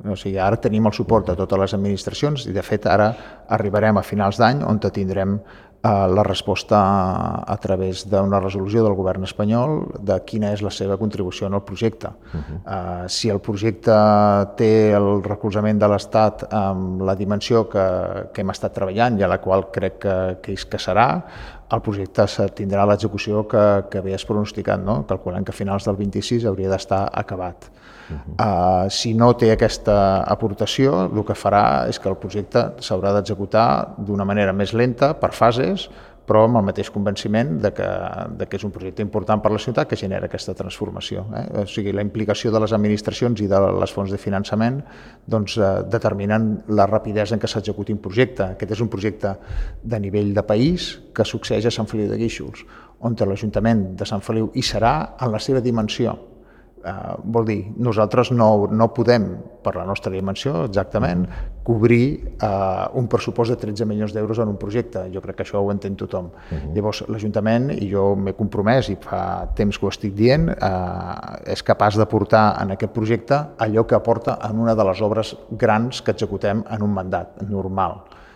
O sigui, ara tenim el suport de totes les administracions i, de fet, ara arribarem a finals d'any on tindrem la resposta a través d'una resolució del govern espanyol de quina és la seva contribució en el projecte. Si el projecte té el recolzament de l'Estat amb la dimensió que hem estat treballant i a la qual crec que serà, el projecte tindrà l'execució que bé és pronosticat, no? Calculant que a finals del 26 hauria d'estar acabat. Si no té aquesta aportació, el que farà és que el projecte s'haurà d'executar d'una manera més lenta, per fases, però amb el mateix convenciment de que és un projecte important per la ciutat que genera aquesta transformació. O sigui, la implicació de les administracions i de les fonts de finançament determinen la rapidesa en què s'executi un projecte. Aquest és un projecte de nivell de país que succeeix a Sant Feliu de Guíxols, on l'Ajuntament de Sant Feliu hi serà en la seva dimensió. Vol dir, nosaltres no podem, per la nostra dimensió exactament, cobrir un pressupost de 13 milions d'euros en un projecte. Jo crec que això ho entén tothom. Llavors, l'Ajuntament, i jo m'he compromès i fa temps que ho estic dient, és capaç d'aportar en aquest projecte allò que aporta en una de les obres grans que executem en un mandat normal.